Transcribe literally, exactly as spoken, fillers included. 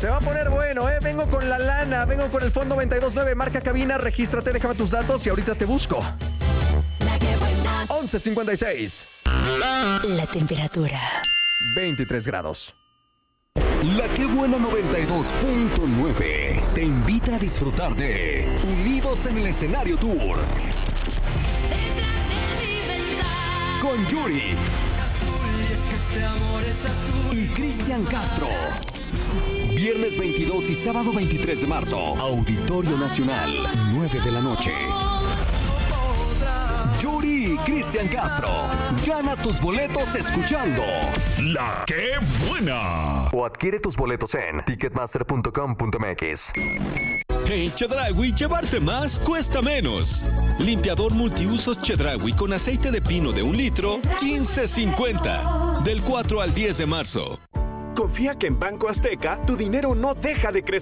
Se va a poner bueno, ¿eh? Vengo con la lana, vengo con el fondo noventa y dos nueve. Marca cabina, regístrate, déjame tus datos y ahorita te busco. La que buena. once cincuenta y seis. La temperatura. veintitrés grados. La que buena noventa y dos punto nueve te invita a disfrutar de Unidos en el Escenario Tour. Con Yuri y Cristian Castro. Viernes veintidós y sábado veintitrés de marzo. Auditorio Nacional, nueve de la noche. Yuri y Cristian Castro. Gana tus boletos escuchando La que buena. O adquiere tus boletos en ticketmaster punto com punto m x. En Chedraui, llevarte más cuesta menos. Limpiador multiusos Chedraui con aceite de pino de un litro, quince cincuenta. Del cuatro al diez de marzo. Confía que en Banco Azteca tu dinero no deja de crecer.